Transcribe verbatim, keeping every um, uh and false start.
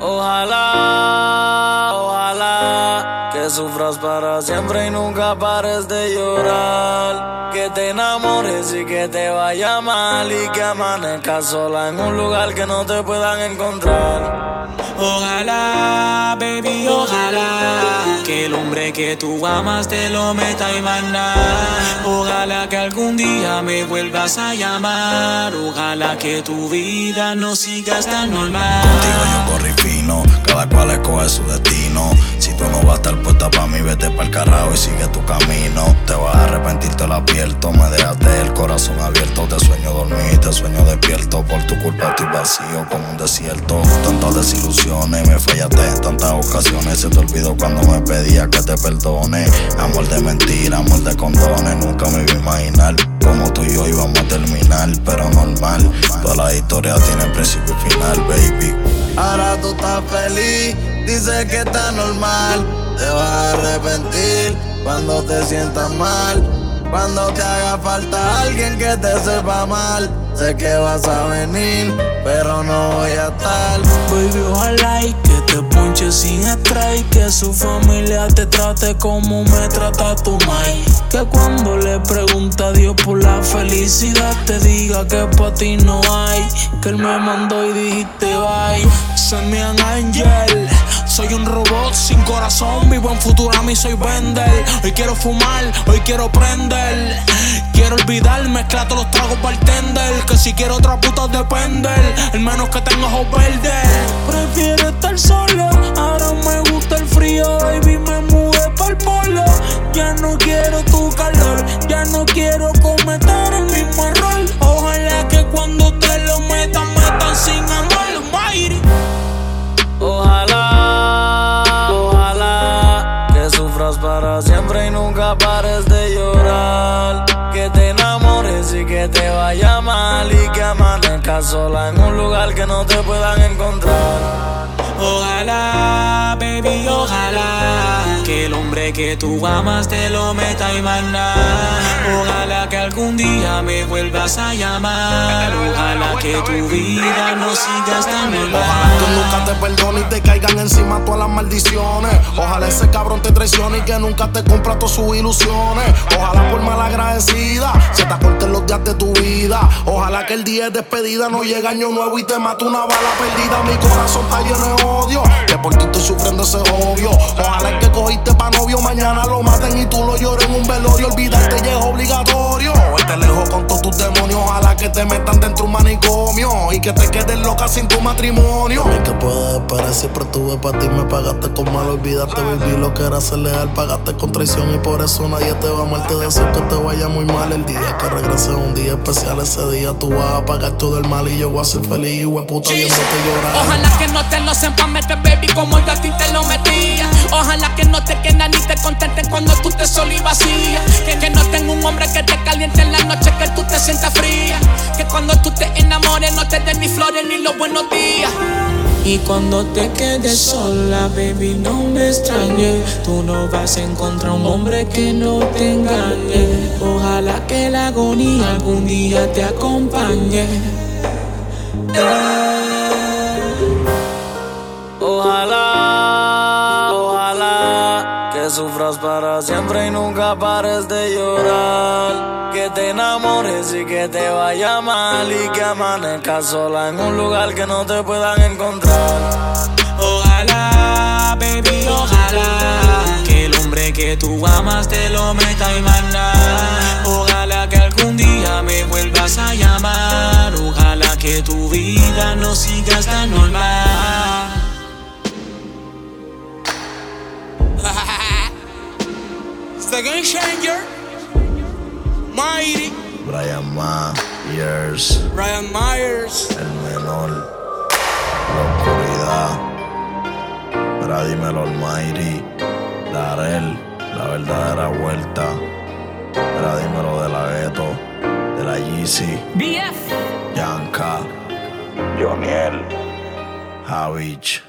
Ojalá, ojalá que sufras para siempre y nunca pares de llorar. Que te enamores y que te vaya mal y que amanezcas sola en un lugar que no te puedan encontrar. Ojalá, baby, ojalá que el hombre que tú amas te lo meta y más nada. Ojalá que algún día me vuelvas a llamar. Ojalá que tu vida no siga tan normal. Contigo yo corrí fino, cada cual escoge su destino. Si tú no vas a estar puesta pa' mí, vete pa'l carajo y sigue tu camino. Te vas a arrepentir, te lo advierto. Me dejaste el corazón abierto. Te sueño dormir, te sueño despierto. Por tu culpa estoy vacío como un desierto. Tantas desilusiones, me fallaste en tantas ocasiones. Se te olvidó cuando me pedías que te perdone. Amor de mentira, amor de condones. Nunca me iba a imaginar como tú y yo íbamos a terminar, pero normal. Todas las historias tienen principio y final, baby. Ahora tú estás feliz, dices que está normal. Te vas a arrepentir cuando te sientas mal. Cuando te haga falta alguien que te sepa mal. Sé que vas a venir, pero no voy a estar. Baby, ojalá y que te ponche sin estrés. Que su familia te trate como me trata tu mai. Que cuando le pregunta a Dios por la felicidad te diga que pa' ti no hay. Que él me mandó y dijiste bye. Send me an angel. Soy un robot sin corazón, vivo en Futurama y soy vender. Hoy quiero fumar, hoy quiero prender. Quiero olvidar, mezclar todos los tragos bartender. Que si quiero otra puta depender. El menos que tenga ojos verdes. Prefiero estar solo, ahora me gusta el frío. Baby, me mudé pa'l polo. Ya no quiero tu calor, ya no quiero cometer el mismo error. Ojalá que cuando te lo metan, metan sin amor. Mighty. Ojalá, ojalá que sufras para siempre y nunca pares de llorar. Que te enamores y que te vaya mal y que amanezcas sola en un lugar que no te puedan encontrar. Ojalá, baby, ojalá que el hombre que tú amas te lo meta y más nada. Ojalá que algún día me vuelvas a llamar. Ojalá que tu vida no siga tan normal. Ojalá que nunca te perdone y te caigan encima todas las maldiciones. Ojalá ese cabrón te traicione y que nunca te cumpla todas sus ilusiones. Ojalá por malagradecida se te acorten los días de tu vida. Ojalá que el día de despedida no llegue año nuevo y te mate una bala perdida. Mi corazón está lleno de odio, que por ti estoy sufriendo ese odio. Ojalá el que cogiste pa' novio mañana lo maten y tú lo llores en un velorio. Olvidarte ya es obligatorio. Hoy te lejos con todos tus demonios. Ojalá que te metan dentro un manicomio y que te quedes loca sin tu matrimonio. A mí que puedes esperar, siempre tuve pa' ti. Me pagaste con mal, olvidaste vivir lo que era ser leal. Pagaste con traición y por eso nadie te va a amar. Te deseo que te vaya muy mal. El día que regreses un día especial, ese día tú vas a pagar todo el mal y yo voy a ser feliz, hueputa, viéndote llorar. Ojalá que no te lo sepan meter, baby, como yo a ti te lo metía. Ojalá que no te quedan ni te contenten cuando tú te sola y vacía. Que, que no tenga un hombre que te caliente en la noche, que tú te sientas fría. Que cuando tú te enamores no te den ni flores ni los buenos días. Y cuando te quedes sola, baby, no me extrañes. Tú no vas a encontrar un hombre que no te engañe. Ojalá que la agonía algún día te acompañe. Ojalá, ojalá que sufras para siempre y nunca pares de llorar. Que te enamores y que te vaya mal y que amanezcas sola en un lugar que no te puedan encontrar. Ojalá, baby, ojalá que el hombre que tú amas te lo meta y más nada. Ojalá que algún día me vuelvas a llamar. Ojalá que tu vida no siga tan normal. It's the Game Changer, Mighty, Brian Myers, Brian Myers, el menor, la oscuridad. Ahora dímelo, Almighty, Darel, la verdadera vuelta. Ahora dímelo de la Ghetto, de la Yeezy, B F, Yanka, Joniel, Javich.